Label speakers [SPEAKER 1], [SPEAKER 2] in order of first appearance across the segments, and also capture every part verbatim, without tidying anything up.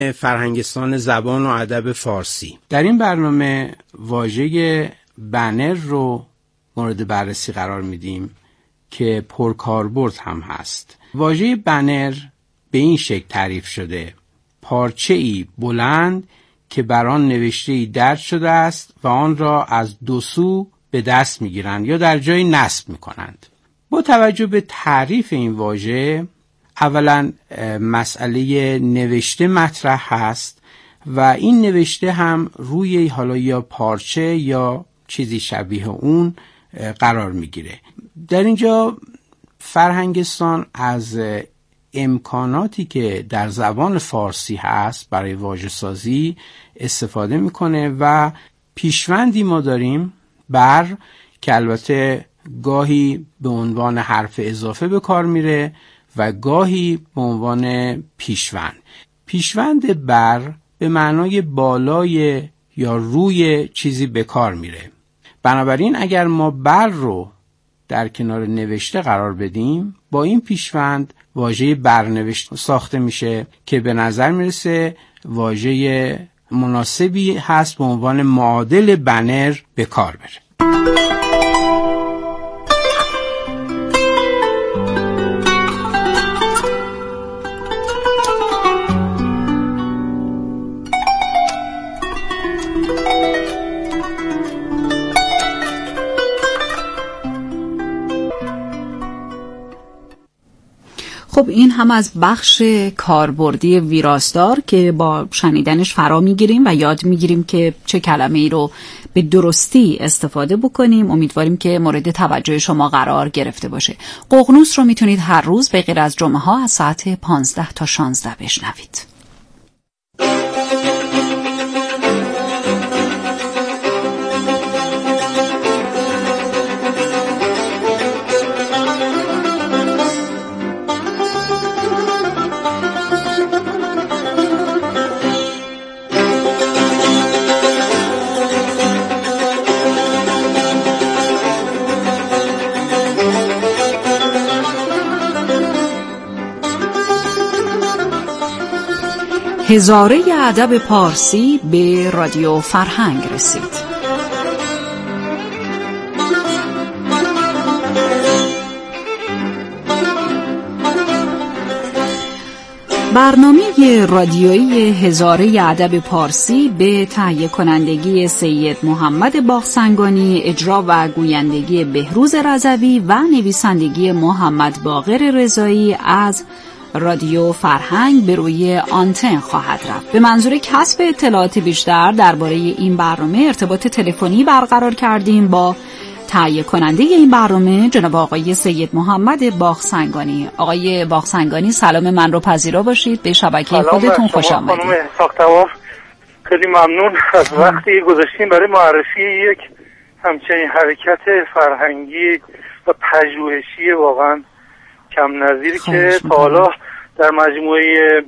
[SPEAKER 1] فرهنگستان زبان و ادب فارسی. در این برنامه واژه بنر رو مورد بررسی قرار میدیم که پرکاربرد هم هست. واژه بنر به این شکل تعریف شده: پارچه‌ای بلند که بر آن نوشته‌ای درج شده است و آن را از دو سو به دست میگیرند یا در جای نصب میکنند. با توجه به تعریف این واژه، اولا مسئله نوشته مطرح هست و این نوشته هم روی حالا یا پارچه یا چیزی شبیه اون قرار میگیره. در اینجا فرهنگستان از امکاناتی که در زبان فارسی هست برای واژه سازی استفاده میکنه و پیشوندی ما داریم بر که البته گاهی به عنوان حرف اضافه به کار میره و گاهی به عنوان پیشوند. پیشوند بر به معنای بالای یا روی چیزی به کار میره. بنابراین اگر ما بر رو در کنار نوشته قرار بدیم، با این پیشوند واژه برنوشته ساخته میشه که به نظر میرسه واژه مناسبی هست به عنوان معادل بنر به کار بره.
[SPEAKER 2] خب این هم از بخش کاربردی ویراستار که با شنیدنش فرا میگیریم و یاد میگیریم که چه کلمه ای رو به درستی استفاده بکنیم. امیدواریم که مورد توجه شما قرار گرفته باشه. ققنوس رو میتونید هر روز به غیر از جمعه ها از ساعت پانزده تا شانزده بشنوید. هزاره ادب پارسی به رادیو فرهنگ رسید. برنامه رادیویی هزاره ادب پارسی به تهیه کنندگی سید محمد باغسنگانی، اجرا و گویندگی بهروز رضوی و نویسندگی محمد باقر رضایی از رادیو فرهنگ به روی آنتن خواهد رفت. به منظور کسب اطلاعات بیشتر درباره این برنامه ارتباط تلفنی برقرار کردیم با تهیه کننده این برنامه جناب آقای سید محمد باغسنگانی. آقای باغسنگانی سلام من رو پذیرا باشید. به شبکه خودتون خوش آمدید.
[SPEAKER 3] خانم ساختوار خیلی ممنون از وقتی گذاشتین برای معرفی یک همچنین حرکت فرهنگی و پژوهشی واقعا کم نظیر که تا حالا در مجموعه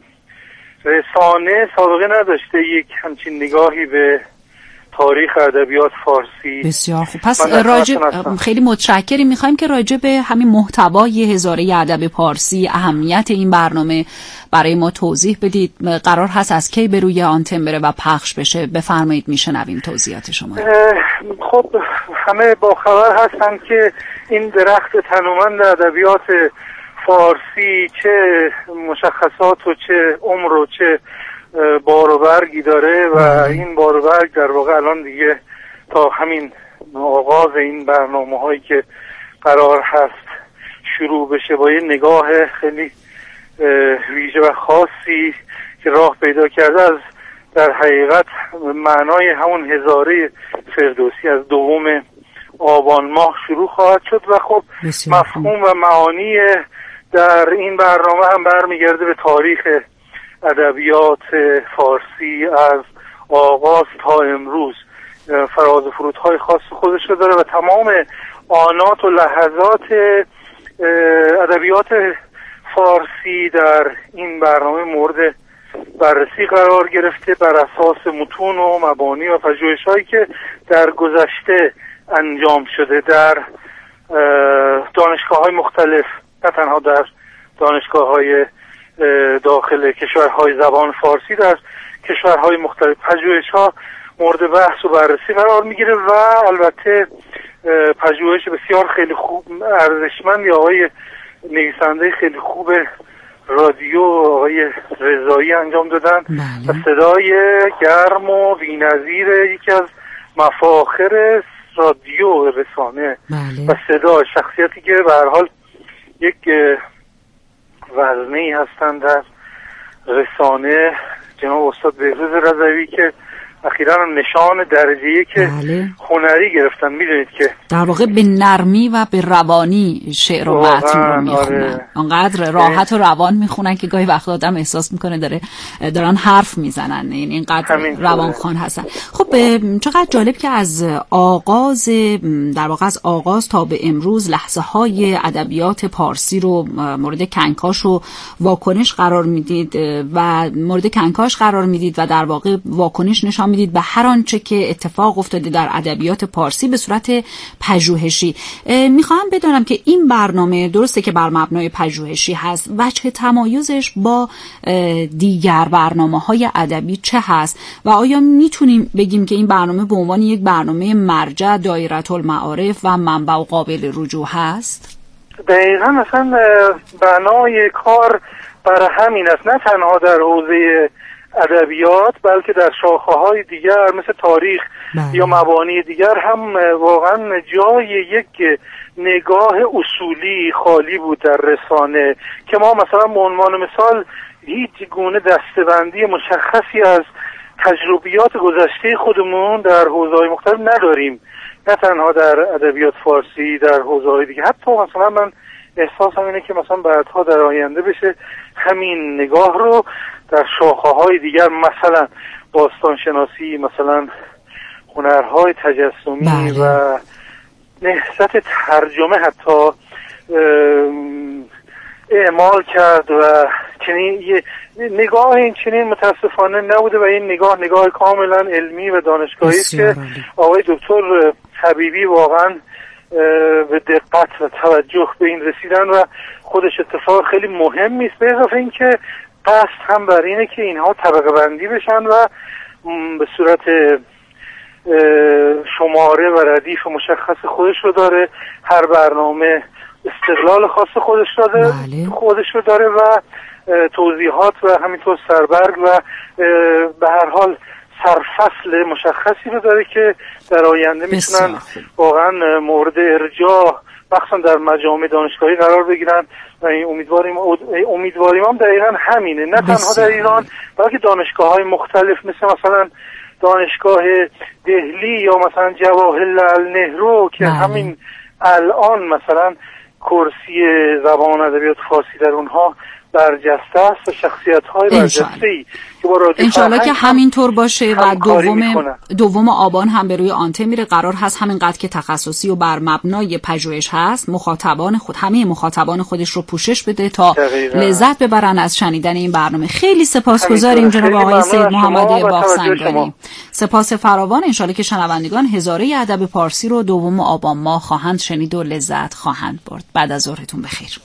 [SPEAKER 3] رسانه سابقه نداشته یک همچین نگاهی به تاریخ ادبیات فارسی.
[SPEAKER 2] بسیار خوب. پس راجب خیلی متشکریم. میخوایم که راجب به همین محتوای هزاره ادب پارسی، اهمیت این برنامه برای ما توضیح بدید. قرار هست از کی به روی آنتن بره و پخش بشه؟ بفرمایید میشنویم توضیحات شما.
[SPEAKER 3] خب همه باخبر هستن که این درخت تنومند ادبیات فارسی چه مشخصات و چه عمر و چه بار و برگی داره و این بار و برگ در واقع الان دیگه تا همین آغاز این برنامه هایی که قرار هست شروع بشه با یه نگاه خیلی ویژه و خاصی که راه پیدا کرده از در حقیقت معنای همون هزاره فردوسی از دوم آبان ماه شروع خواهد شد و خب مفهوم و معانی در این برنامه هم برمیگرده به تاریخ ادبیات فارسی از آغاز تا امروز. فراز و فرودهای خاص خودش رو داره و تمام آنات و لحظات ادبیات فارسی در این برنامه مورد بررسی قرار گرفته بر اساس متون و مبانی و پژوهش‌هایی که در گذشته انجام شده در دانشگاه‌های مختلف، نه تنها در دانشگاه‌های داخل کشورهای زبان فارسی در کشورهای مختلف پژوهش‌ها مورد بحث و بررسی قرار میگیره و البته پژوهش بسیار خیلی خوب ارزشمند آقای نویسنده خیلی خوب رادیو آقای رضایی انجام دادن و صدای گرم و بی‌نظیر یکی از مفاخر رادیو رسانه
[SPEAKER 2] بله.
[SPEAKER 3] و صدا شخصیتی که به هر حال یک وزنه‌ای هستند در رسانه، جناب استاد بهروز رضوی که اخیراً نشان درجه‌ای که
[SPEAKER 2] بله.
[SPEAKER 3] هنری گرفتن. میدونید که
[SPEAKER 2] در واقع به نرمی و به روانی شعر و متن رو میخونن، آره. انقدر راحت و روان میخونن که گاهی وقت آدم احساس میکنه داره دارن حرف میزنن، یعنی اینقدر روانخوان هستن. خب چقدر جالب که از آغاز در واقع از آغاز تا به امروز لحظه های ادبیات پارسی رو مورد کنکاش و واکنش قرار میدید و مورد کنکاش قرار میدید و در واقع واکنش نشان میدید به هر آنچه که اتفاق افتاده در ادبیات پارسی به صورت پژوهشی. میخوام بدونم که این برنامه درسته که بر مبنای پژوهشی هست، وجه تمایزش با دیگر برنامه‌های ادبی چه هست و آیا میتونیم بگیم که این برنامه به عنوان یک برنامه مرجع دایره المعارف و منبع و قابل رجوع هست؟
[SPEAKER 3] دقیقاً مثلا بنای کار برای همین است، نه تنها در حوزه ادبیات بلکه در شاخه‌های دیگر مثل تاریخ بله. یا مبانی دیگر هم واقعا جای یک نگاه اصولی خالی بود در رسانه که ما مثلا به عنوان مثال هیچ گونه دسته‌بندی مشخصی از تجربیات گذشته خودمون در حوزه‌های مختلف نداریم، نه تنها در ادبیات فارسی، در حوزه‌های دیگه. حتی مثلا من احساسم اینه که مثلا بعدها در آینده بشه همین نگاه رو در شاخه‌های دیگر، مثلا باستانشناسی، مثلا هنرهای تجسمی بله. و نهضت ترجمه حتی اعمال کرد و چنین یه نگاه این چنین متاسفانه نبوده و این نگاه نگاه کاملا علمی و دانشگاهی است که آقای دکتر حبیبی واقعا به دقت و توجه به این رسیدن و خودش اتفاق خیلی مهمی است. به اضافه اینکه قصد هم بر اینه که اینها طبقه بندی بشن و به صورت شماره و ردیف مشخص خودش رو داره، هر برنامه استقلال خاص خودش داره بله. خودش رو داره و توضیحات و همینطور سربرگ و به هر حال سرفصل مشخصی رو داره که در آینده میتونن واقعا مورد ارجاع مخصوصا در مجامع دانشگاهی قرار بگیرن و امیدواریم امیدواریم هم دقیقا همینه، نه تنها در ایران بلکه دانشگاه‌های مختلف مثل مثلا دانشگاه دهلی یا مثلا جواهرلال نهرو که بله. همین الان مثلا کرسی زبان ادبیات فارسی در اونها برجسته است و شخصیت‌های برجسته‌ای که با رادیو
[SPEAKER 2] انشالله که همینطور باشه و دوم دوم آبان هم به روی آنته میره. قرار هست همینقدر که تخصصی و بر مبنای پژوهش هست مخاطبان خود همه مخاطبان خودش رو پوشش بده تا دقیقا. لذت ببرن از شنیدن این برنامه. خیلی سپاسگزاریم جناب آقای سید محمد باغسنگانی. سپاس فراوان. انشالله که شنوندگان هزاره ادب پارسی رو دوم آبان ماه خواهند شنید و لذت خواهند برد. بعد از ظهرتون بخیر.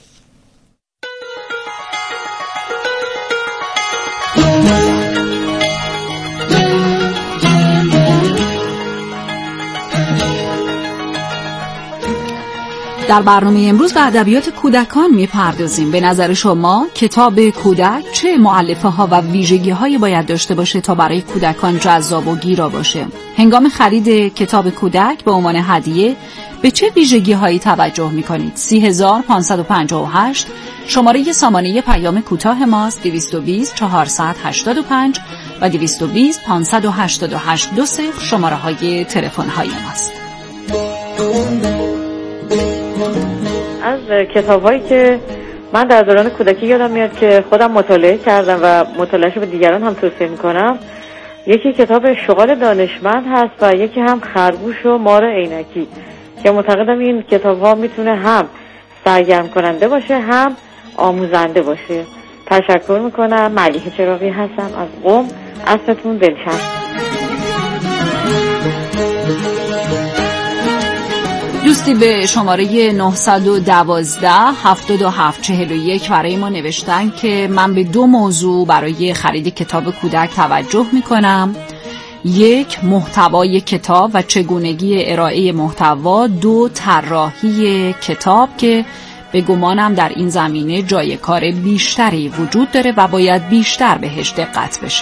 [SPEAKER 2] در برنامه امروز به ادبیات کودکان میپردازیم. به نظر شما کتاب کودک چه مؤلفه ها و ویژگی هایی باید داشته باشه تا برای کودکان جذاب و گیرا باشه؟ هنگام خرید کتاب کودک به عنوان هدیه به چه ویژگی هایی توجه میکنید؟ سی هزار پانصد و پنجاه و هشت شماره سامانه پیام کوتاه ماست. دویست و بیست چهارصد هشتاد و پنج و دویست و بیست پانصد و هشتاد و هشت دو صفر شماره های تلفن های ماست.
[SPEAKER 4] از کتاب هایی که من در دوران کودکی یادم میاد که خودم مطالعه کردم و مطالعه‌اش به دیگران هم توصیه میکنم، یکی کتاب شغال دانشمند هست و یکی هم خرگوش و مار عینکی که معتقدم این کتاب ها میتونه هم سرگرم کننده باشه هم آموزنده باشه. تشکر میکنم. ملیحه چراغی هستم از قم. عصرتون دلشاد.
[SPEAKER 2] دوستی به شماره نه یک دو هفت دو هفت چهار یک برای ما نوشتن که من به دو موضوع برای خرید کتاب کودک توجه می کنم. یک، محتوای کتاب و چگونگی ارائه محتوا. دو، طراحی کتاب که به گمانم در این زمینه جای کار بیشتری وجود داره و باید بیشتر بهش دقت بشه.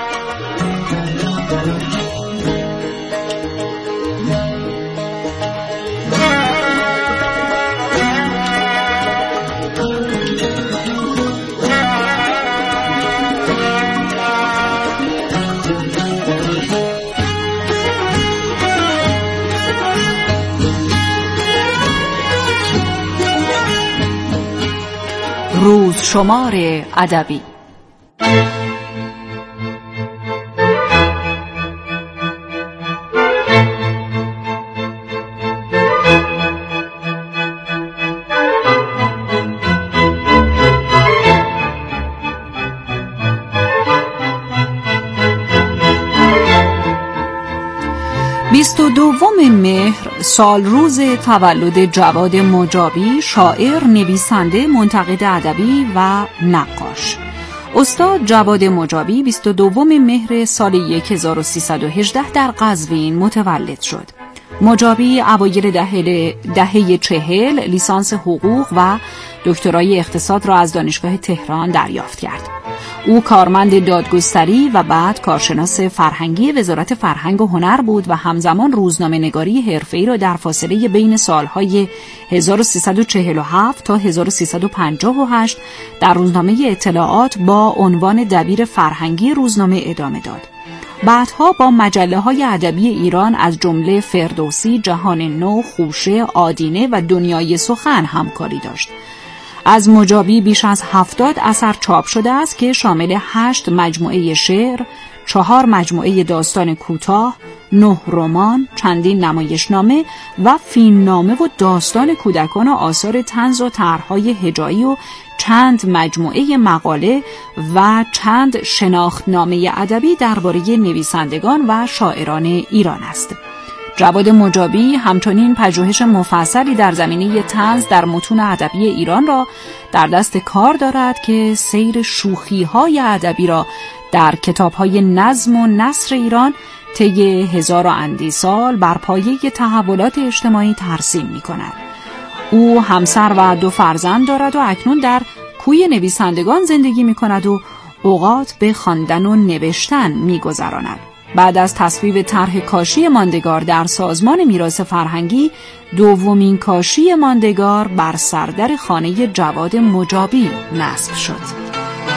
[SPEAKER 2] روز شمار ادبی. بیست و دوم مهر سال روز تولد جواد مجابی، شاعر، نویسنده، منتقد ادبی و نقاش. استاد جواد مجابی بیست و دوم مهر سال هزار و سیصد و هجده در قزوین متولد شد. مجابی اوایل دهه دهه چهل لیسانس حقوق و دکترای اقتصاد را از دانشگاه تهران دریافت کرد. او کارمند دادگستری و بعد کارشناس فرهنگی وزارت فرهنگ و هنر بود و همزمان روزنامه‌نگاری حرفه‌ای را در فاصله بین سالهای هزار و سیصد و چهل و هفت تا هزار و سیصد و پنجاه و هشت در روزنامه اطلاعات با عنوان دبیر فرهنگی روزنامه ادامه داد. بعدها با مجله‌های ادبی ایران از جمله فردوسی، جهان نو، خوشه، آدینه و دنیای سخن همکاری داشت. از مجابی بیش از هفتاد اثر چاپ شده است که شامل هشت مجموعه شعر، چهار مجموعه داستان کوتاه، نه رمان، چندین نمایشنامه و فیلمنامه و داستان کودکان و آثار طنز و طرح‌های هجایی و چند مجموعه مقاله و چند شناختنامه ادبی درباره نویسندگان و شاعران ایران است. جواد مجابی همچنین پژوهش مفصلی در زمینه طنز در متون ادبی ایران را در دست کار دارد که سیر شوخی‌های ادبی را در کتاب‌های نظم و نثر ایران طی هزار و اندی سال بر پایه تحولات اجتماعی ترسیم می‌کند. او همسر و دو فرزند دارد و اکنون در کوی نویسندگان زندگی می‌کند و اوقات به خواندن و نوشتن می‌گذراند. بعد از تصویب طرح کاشی ماندگار در سازمان میراث فرهنگی، دومین کاشی ماندگار بر سردر خانه جواد مجابی نصب شد.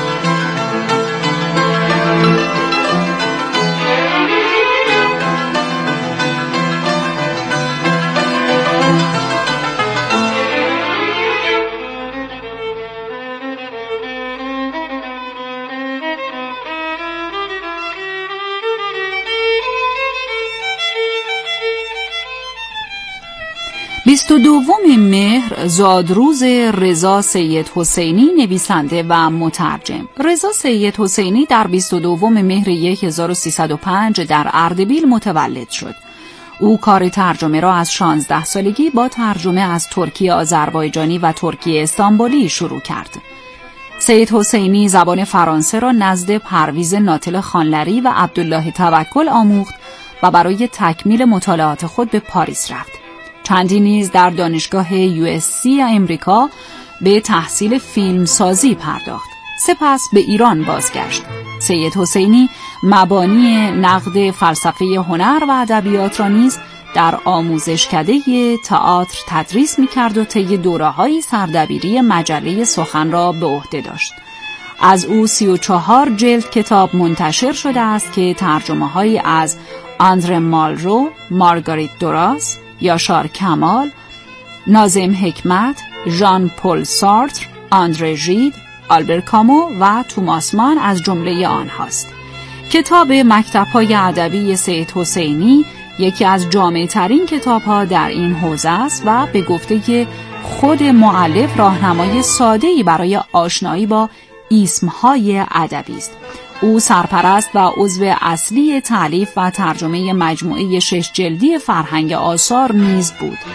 [SPEAKER 2] بیست و دوم مهر زادروز رضا سید حسینی، نویسنده و مترجم. رضا سید حسینی در بیست و دوم مهر هزار و سیصد و پنج در اردبیل متولد شد. او کار ترجمه را از شانزده سالگی با ترجمه از ترکی آذربایجانی و ترکی استانبولی شروع کرد. سید حسینی زبان فرانسه را نزد پرویز ناطل خانلری و عبدالله توکل آموخت و برای تکمیل مطالعات خود به پاریس رفت. چندی نیز در دانشگاه یو اس سی امریکا به تحصیل فیلمسازی پرداخت. سپس به ایران بازگشت. سید حسینی مبانی نقد فلسفه هنر و ادبیات را نیز در آموزشکده تئاتر تدریس می‌کرد و طی دوره‌های سردبیری مجله سخن را به عهده داشت. از او سی و چهار جلد کتاب منتشر شده است که ترجمه‌هایی از آندره مالرو، مارگاریت دوراس، یاشار کمال، ناظم حکمت، ژان پل سارتر، آندره ژید، آلبر کامو و توماس مان از جمله آنهاست. کتاب مکتب‌های ادبی سید حسینی یکی از جامع‌ترین کتاب‌ها در این حوزه است و به گفته خود مؤلف راهنمای ساده‌ای برای آشنایی با اسم‌های ادبی است. او سرپرست و عضو اصلی تالیف و ترجمه مجموعه شش جلدی فرهنگ آثار نیز بود.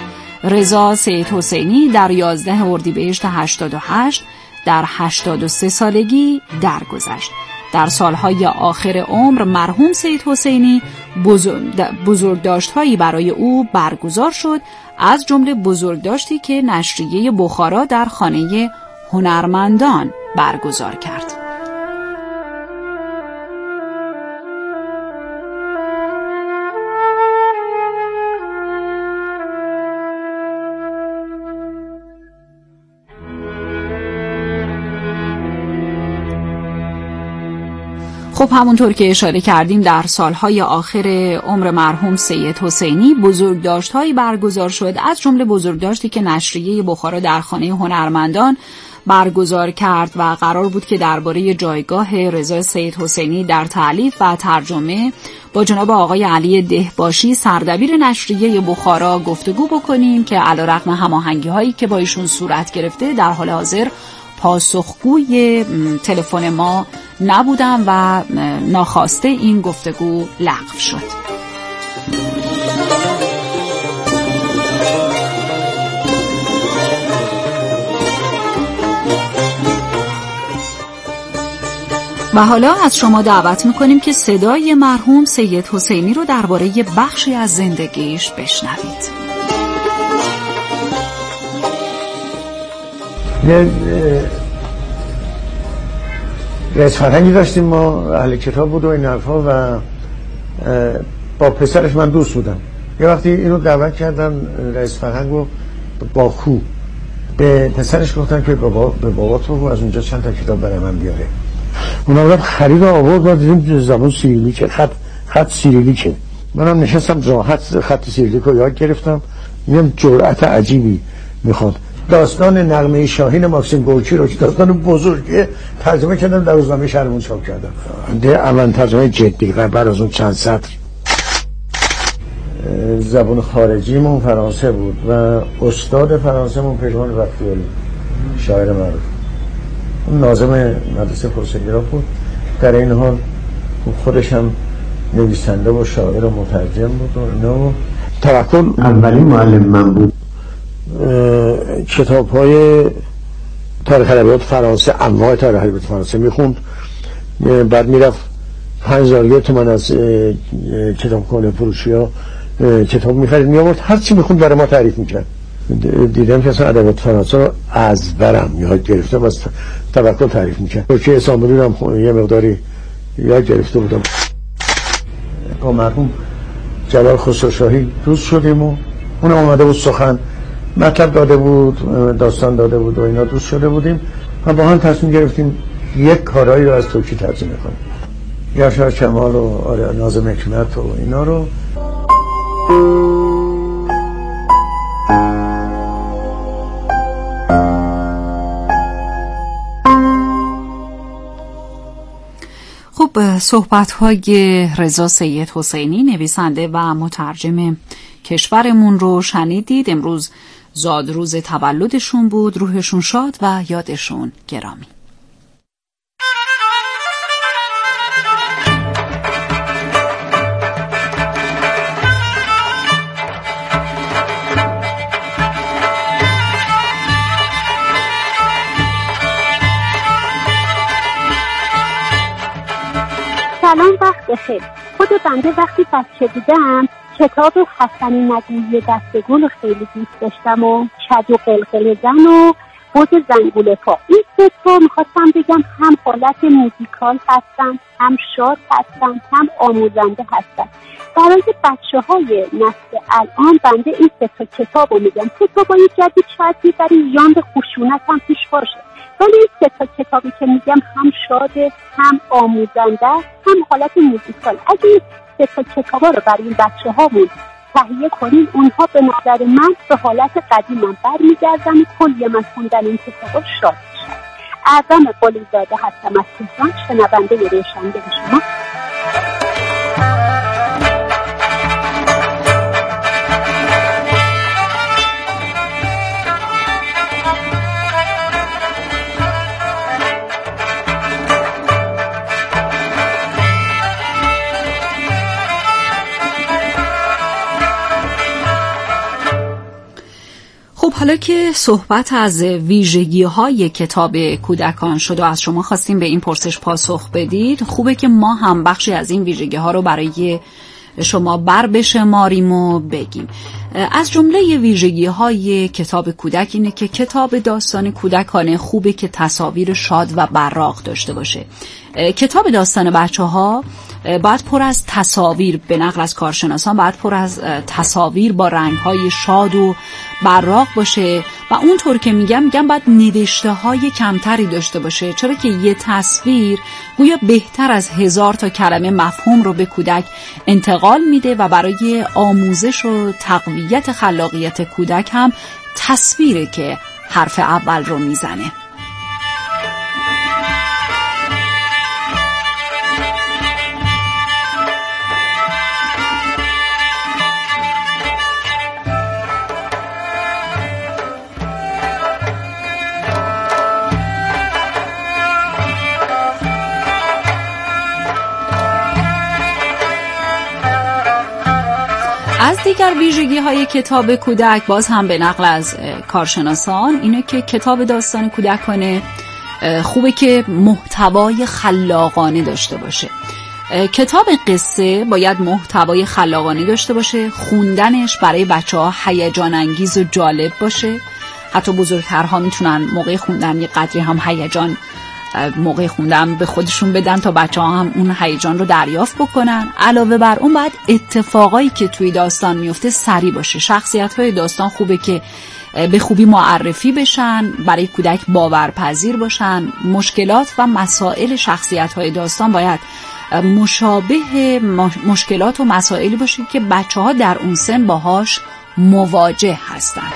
[SPEAKER 2] رضا سید حسینی در یازده اردیبهشت هشتاد و هشت در هشتاد و سه سالگی درگذشت. در سالهای آخر عمر مرحوم سید حسینی بزرگداشت‌هایی برای او برگزار شد، از جمله بزرگداشتی که نشریه بخارا در خانه هنرمندان برگزار کرد. خب همونطور که اشاره کردیم در سالهای آخر عمر مرحوم سید حسینی بزرگداشت‌هایی برگزار شد، از جمله بزرگداشتی که نشریه بخارا در خانه هنرمندان برگزار کرد و قرار بود که درباره جایگاه رضا سید حسینی در تألیف و ترجمه با جناب آقای علی دهباشی سردبیر نشریه بخارا گفتگو بکنیم که علیرغم هماهنگی‌هایی که با ایشون صورت گرفته در حال حاضر پاسخگوی تلفن ما نبودم و ناخواسته این گفتگو لغو شد. و حالا از شما دعوت میکنیم که صدای مرحوم سید حسینی رو درباره بخشی از زندگیش بشنوید.
[SPEAKER 5] یه رئیس فرهنگی داشتیم ما، اهل کتاب بود و این حرفا و با پسرش من دوست بودم. یه وقتی اینو دعوت کردن رئیس فرهنگو با خو به پسرش گفتن که بابا به بابات بگو از اونجا چند تا کتاب برای من بیاره. اونا بودم خرید و آورد و دیدیم زبان سیریلیکه، خط خط سیریلیکه. منم نشستم راحت خط سیریلیک رو یاد گرفتم. میگم جرأت عجیبی میخواد. داستان نغمه شاهین ماکسیم گورکی رو که داستان بزرگه ترجمه کردم، در روزنامه شهرمون چاپ کردم. ده اول ترجمه جدی بعد از اون چند سطر. زبان خارجیمون فرانسه بود و استاد فرانسه‌مون پژمان وقتیاری شاعر معروف، اون ناظم مدرسه فرسنگرا بود. در این حال خودش هم نویسنده و شاعر و مترجم بود و اینا. توکل اولین معلم من بود. کتاب های تاریخ ادبیات فرانسه، انواع تاریخ ادبیات فرانسه میخوند. بعد میرفت پنج هزار تومان از کتابخانه فروشی ها کتاب میخرید میآورد، هر چی میخوند برای ما تعریف میکرد. دیدم که اصلا ادبیات فرانسه رو از برم یاد گرفتم، از توکل تعریف میکرد. ترکیه اسامبولی رو هم یه مقداری یاد گرفته بودم. با مرحوم جلال خسروشاهی دوست شدیم و اون اومده بود سخن مطلب داده بود، داستان داده بود و اینا دوست شده بودیم و با هم تصمیم گرفتیم یک کارایی رو از ترکی ترجمه کنیم. یاشار کمال و آره ناظم حکمت و اینا رو.
[SPEAKER 2] خب صحبت‌های رضا سید حسینی نویسنده و مترجم کشورمون رو شنیدید. امروز زادروز تولدشون بود، روحشون شاد و یادشون گرامی.
[SPEAKER 6] سلام، وقت بخیر. خود بنده وقتی بچه بودم کتاب حسن نگویی دستگل خیلی دوست داشتم و کد و قلقل زن و بود زنگوله پا. این سه تا میخواستم بگم هم حالت موزیکال هستن، هم شاد هستن، هم آموزنده هستن. برای بچه های نسل الان بنده این سه تا کتاب رو میگم. کتابای جدید شاید میبریم یان به خشونت هم پیش باشه، ولی این سه تا کتابی که میگم هم شاده، هم آموزنده، هم حالت موزیکال. اگه سه تا کتابا رو برای این بچه هامون تهیه کنیم، اونها به نظر من به حالت قدیمم برمیگردن و کلی من خوندن این کتابا شاد میشن. اعظم قلیزاده هستم از تهران، شنونده روشنده شما.
[SPEAKER 2] حالا که صحبت از ویژگی‌های کتاب کودکان شد و از شما خواستیم به این پرسش پاسخ بدید، خوبه که ما هم بخشی از این ویژگی‌ها رو برای شما بر بشماریم و بگیم. از جمله ویژگی‌های کتاب کودک اینه که کتاب داستان کودکانه خوبه که تصاویر شاد و براق داشته باشه. کتاب داستان بچه‌ها باید پر از تصاویر، به نقل از کارشناسان باید پر از تصاویر با رنگ‌های شاد و براق باشه و اونطور که میگم میگم باید نوشته‌های کمتری داشته باشه، چرا که یه تصویر گویا بهتر از هزار تا کلمه مفهوم رو به کودک انتقال میده و برای آموزش و تقویت خلاقیت کودک هم تصویره که حرف اول رو میزنه. از دیگر ویژگی های کتاب کودک باز هم به نقل از کارشناسان اینه که کتاب داستان کودکانه خوبه که محتوای خلاقانه داشته باشه. کتاب قصه باید محتوای خلاقانه داشته باشه، خوندنش برای بچه ها هیجان انگیز و جالب باشه. حتی بزرگترها میتونن موقع خوندن یه قدری هم هیجان موقع خوندن به خودشون بدن تا بچه ها هم اون هیجان رو دریافت بکنن. علاوه بر اون باید اتفاقایی که توی داستان میفته سریع باشه. شخصیت های داستان خوبه که به خوبی معرفی بشن، برای کودک باورپذیر باشن. مشکلات و مسائل شخصیت های داستان باید مشابه مشکلات و مسائلی باشه که بچه ها در اون سن باهاش مواجه هستن.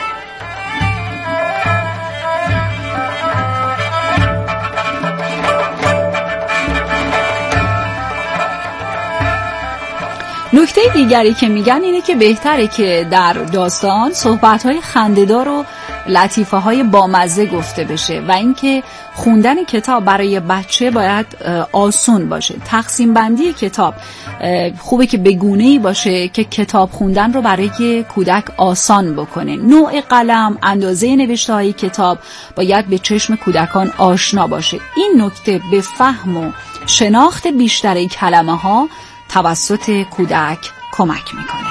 [SPEAKER 2] نکته دیگری که میگن اینه که بهتره که در داستان صحبت‌های خنده‌دار و لطیفه‌های بامزه گفته بشه و اینکه خوندن کتاب برای بچه باید آسون باشه. تقسیم بندی کتاب خوبه که به گونه‌ای باشه که کتاب خوندن رو برای کودک آسان بکنه. نوع قلم، اندازه نوشته‌های کتاب باید به چشم کودکان آشنا باشه. این نکته به فهم و شناخت بیشتر کلمه‌ها توسط کودک کمک میکنه.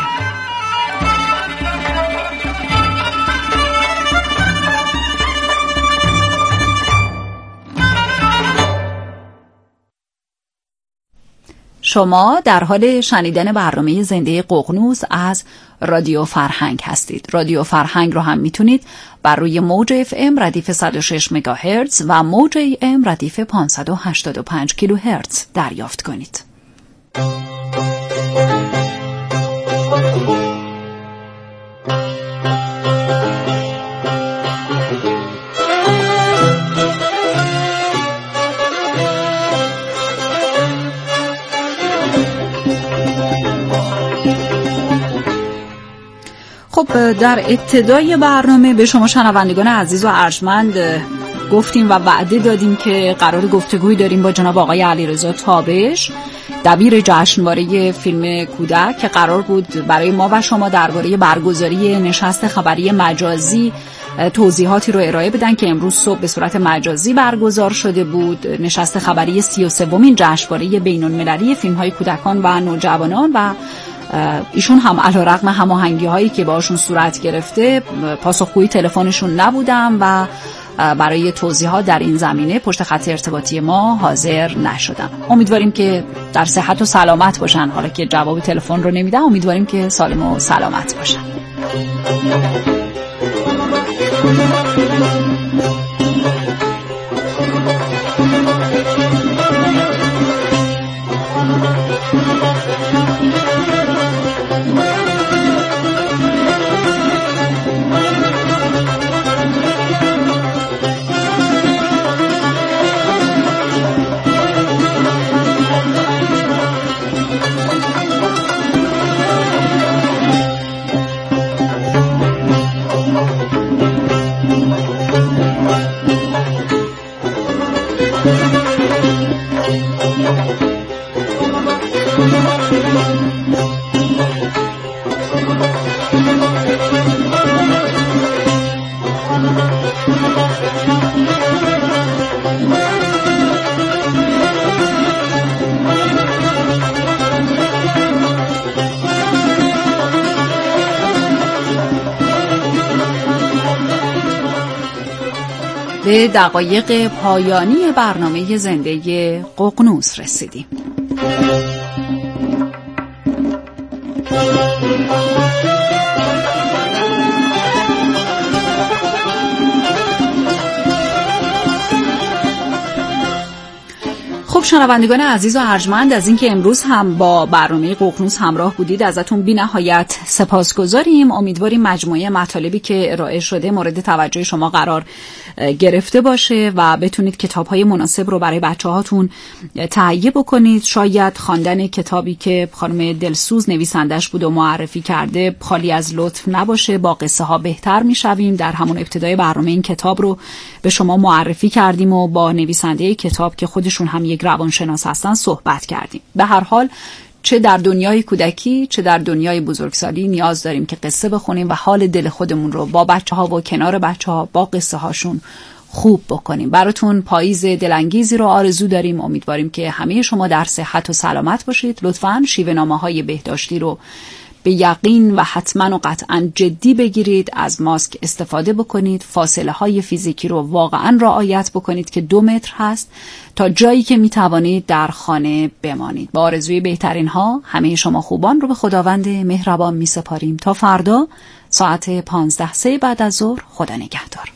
[SPEAKER 2] شما در حال شنیدن برنامه زنده ققنوس از رادیو فرهنگ هستید. رادیو فرهنگ رو هم میتونید بر روی موج اف ام ردیف صد و شش مگاهرتز و موج ای ام ردیف پانصد و هشتاد و پنج کیلوهرتز دریافت کنید. خب در ابتدای برنامه به شما شنوندگان عزیز و ارجمند گفتیم و وعده دادیم که قرار گفتگوی داریم با جناب آقای علیرضا تابش، دبیر جشنواره فیلم کودک، که قرار بود برای ما و شما درباره برگزاری نشست خبری مجازی توضیحاتی رو ارائه بدن که امروز صبح به صورت مجازی برگزار شده بود. نشست خبری سی و سومین جشنواره بین‌المللی فیلم‌های کودکان و نوجوانان و ایشون هم علیرغم هماهنگی‌هایی که باشون صورت گرفته پاسخگوی تلفنشون نبودن و برای توضیحات در این زمینه پشت خط ارتباطی ما حاضر نشدن. امیدواریم که در صحت و سلامت باشن. حالا که جواب تلفن رو نمیدن امیدواریم که سالم و سلامت باشن. به دقایق پایانی برنامه زنده ققنوس رسیدیم. خب شنوندگان عزیز و ارجمند، از اینکه امروز هم با برنامه ققنوس همراه بودید ازتون بی نهایت سپاسگزاریم. امیدواریم مجموعه مطالبی که ارائه شده مورد توجه شما قرار گرفته باشه و بتونید کتاب‌های مناسب رو برای بچه‌هاتون تهیه بکنید. شاید خواندن کتابی که خانم دلسوز نویسندش بود و معرفی کرده خالی از لطف نباشه، با قصه ها بهتر میشویم. در همون ابتدای برنامه این کتاب رو به شما معرفی کردیم و با نویسنده کتاب که خودشون هم یک روانشناس هستن صحبت کردیم. به هر حال چه در دنیای کودکی چه در دنیای بزرگسالی نیاز داریم که قصه بخونیم و حال دل خودمون رو با بچه‌ها و کنار بچه‌ها با قصه هاشون خوب بکنیم. براتون پاییز دلانگیزی رو آرزو داریم. امیدواریم که همه شما در صحت و سلامت باشید. لطفاً شیوه‌نامه‌های بهداشتی رو به یقین و حتما و قطعا جدی بگیرید. از ماسک استفاده بکنید. فاصله های فیزیکی رو واقعا رعایت بکنید که دو متر هست. تا جایی که می توانید در خانه بمانید. با آرزوی بهترین ها همه شما خوبان رو به خداوند مهربان می سپاریم. تا فردا ساعت پانزده سه بعد از ظهر. خدا نگهدار.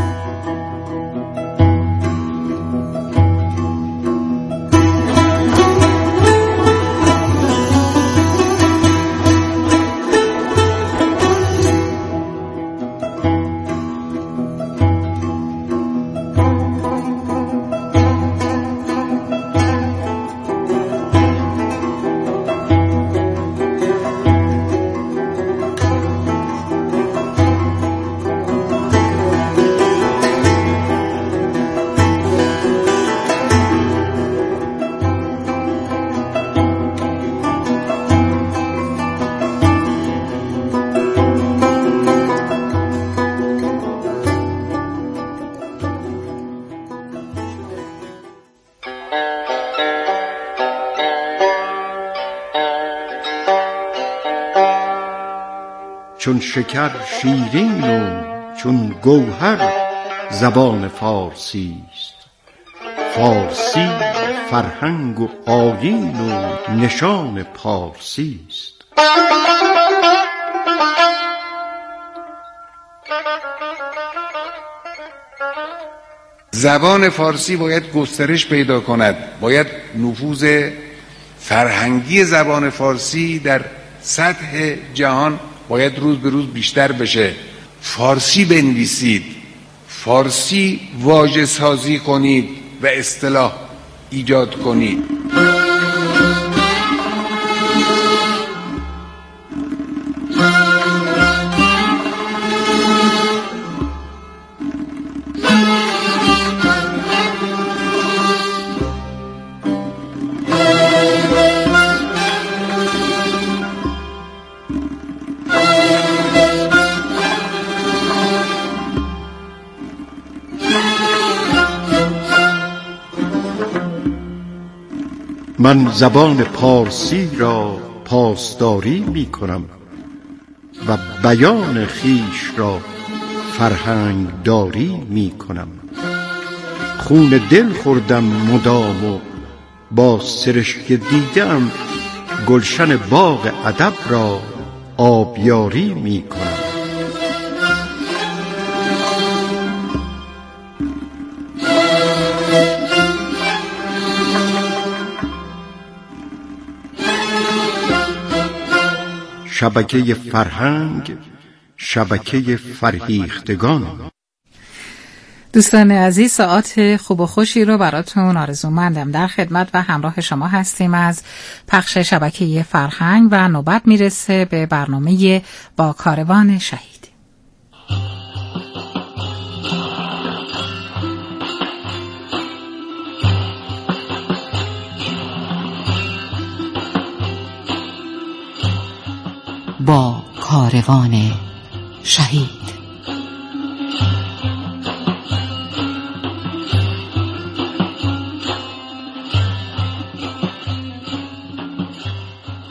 [SPEAKER 7] چون شکر شیرین و چون گوهر زبان فارسی است. فارسی فرهنگ و آیین و نشان پارسی است.
[SPEAKER 8] زبان فارسی باید گسترش پیدا کند. باید نفوذ فرهنگی زبان فارسی در سطح جهان باید روز به روز بیشتر بشه. فارسی بنویسید، فارسی واژه سازی کنید و اصطلاح ایجاد کنید.
[SPEAKER 7] من زبان پارسی را پاسداری می کنم و بیان خیش را فرهنگ داری می کنم. خون دل خوردم مدام و با سرشک دیدم گلشن باغ ادب را آبیاری می کنم. شبکه فرهنگ، شبکه فرهیختگان.
[SPEAKER 9] دوستان عزیز، ساعات خوب و خوشی رو براتون آرزومندم. در خدمت و همراه شما هستیم از پخش شبکه فرهنگ و نوبت میرسه به برنامه با کاروان شهید.
[SPEAKER 10] با کاروان شهید.